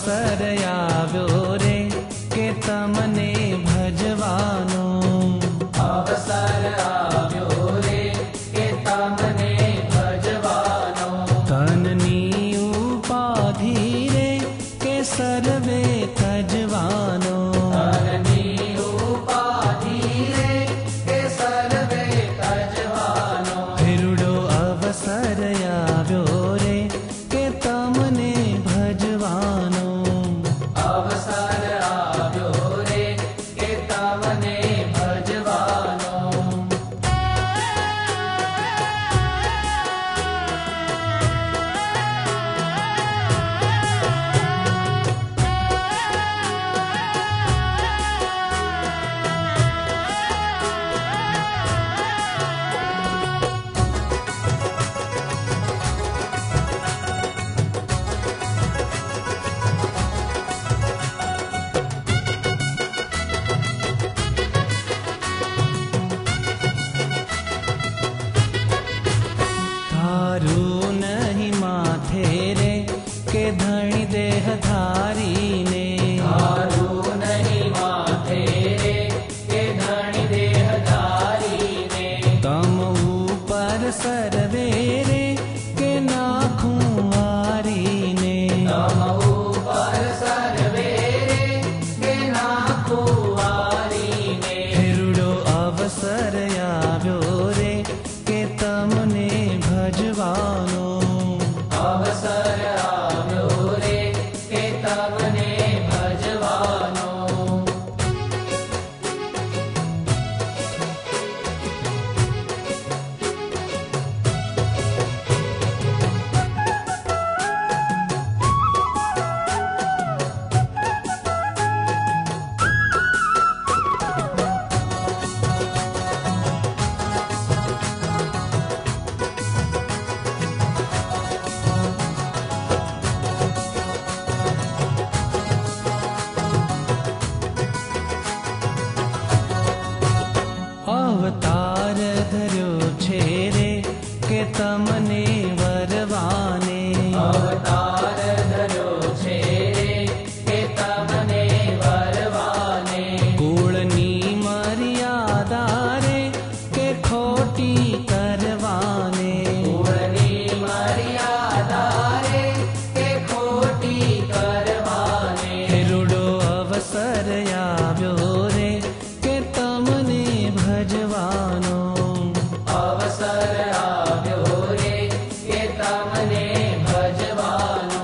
अवसर आव्यो रे के तमने भजवानो। अवसर आव्यो रे के तमने भजवानो। तननी उपाधि रे के सर्वे तजवानो। तननी उपाधि रे के सर्वे तजवानो। फिरुडो अवसर आव्यो रे के तमने भजवानो। अवसर आव्यो रे के तमने भजवानो। थारू नहीं माथे रे के धणी देह धारी ने। थारू नहीं माथे रे के धणी देहधारी ने। तम ऊपर सर्वे रे के नाखूं वारी ने। तम ऊपर सर्वे रे के नाखुआरी ने। फिरुडो अवसर आव्यो रे के तमने भजवानो। अवसर आव्यो रे के तमने भजवानो। अवतार धर्यो छे रे के तमने वरवाने। अवतार धर्यो छे रे के तमने वरवाने। कुळनी मर्यादा रे के खोटी करवाने। कुळनी मर्यादा रे के खोटी करवाने। फिरुडो अवसर आव्यो रे के तमने भजवानो। अवसर आव्यो रे के तमने भजवानो।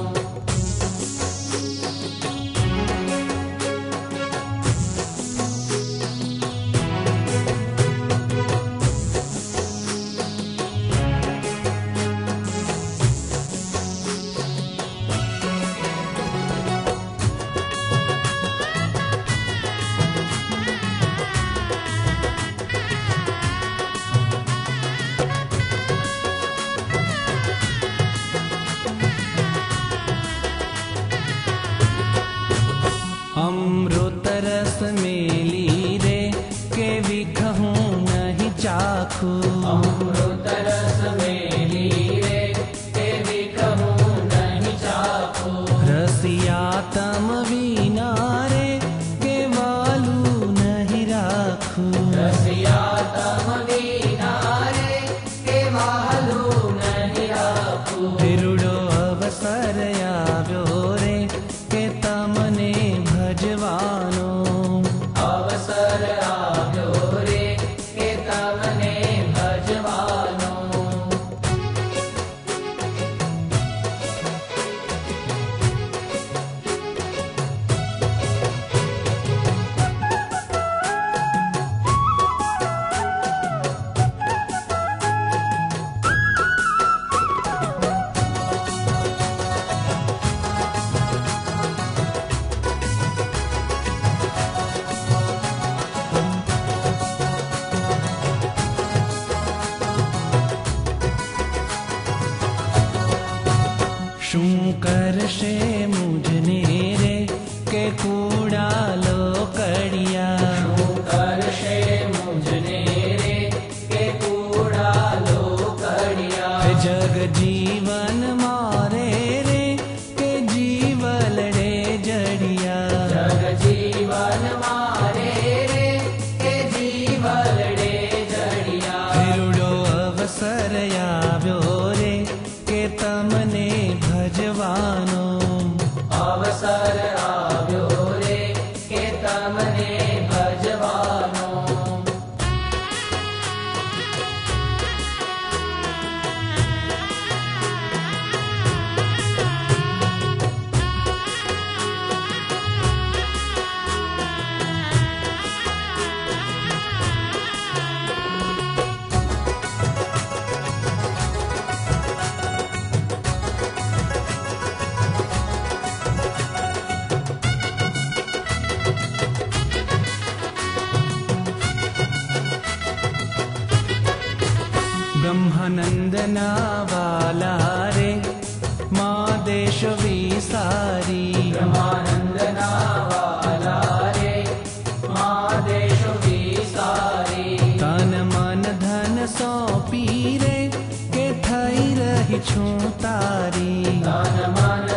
अमृत रस मेली रे के विखहूं नहीं चाखू। अमृत रस मेली रे के विखहूं नहीं चाखू। रसिया तम वीना रे के वालू नहीं राखू। रसिया तम वीना रे के वालू नहीं राखू। फिरुडो अवसर आव्यो रे के तमने भजवानो। अवसर आव्यो रे के तमने भजवानो। શું કરશે મુજને રે કે કૂડાલો કડિયા। શું કરશે મુજને રે કે કૂડાલો કડિયા। જગ જીવન મારે રે કે જીવલડે के तमने भजवानो। अवसर आव्यो रे के तमने भजवानो। ब्रह्मानंदना वाला रे माँ देश विसारी। ब्रह्मानंदना वाला रे माँ देश विसारी। तन मन धन सौंपी रे के थई रही छू तारी। तन मन